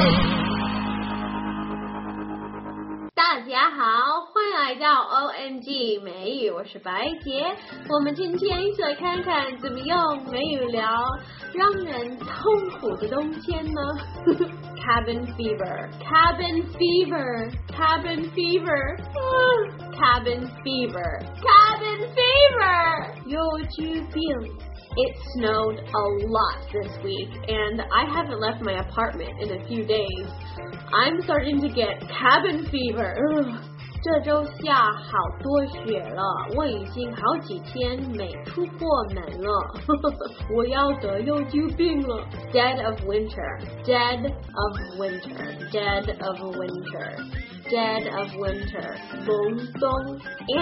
大家好，欢迎来到 OMG 美语，我是白洁。我们今天一起来看看怎么用美语聊让人痛苦的冬天呢？Cabin fever, cabin fever, cabin fever, cabin fever, cabin fever. 忧郁病。It snowed a lot this week, and I haven't left my apartment in a few days. I'm starting to get cabin fever. 这周下好多雪了，我已经好几天没出过门了。我要得忧郁病了。Dead of winter, dead of winter, dead of winter, dead of winter. 隆冬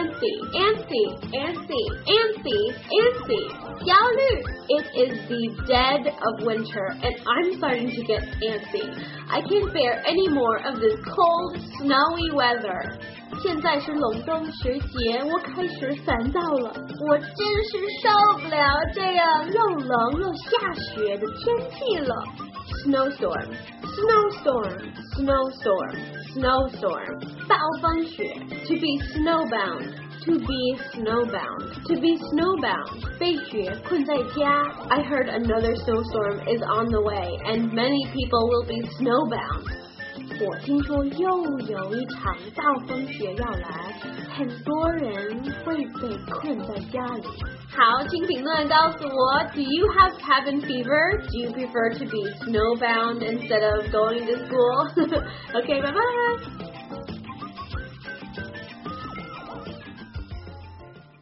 antsy. 焦虑 It is the dead of winter, and I'm starting to get antsy. I can't bear any more of this cold, snowy weather. 现在是隆冬时节，我开始烦躁了，我真是受不了这样又冷又下雪的天气了。Snowstorm, snowstorm, snowstorm, snowstorm. 暴风雪 To be snowbound, to be snowbound, to be snowbound. 被雪困在家 I heard another snowstorm is on the way, and many people will be snowbound. 我听说又有一场暴风雪要来，很多人会被困在家里。好，请评论告诉我 Do you have cabin fever? Do you prefer to be snowbound instead of going to school? Okay, bye bye!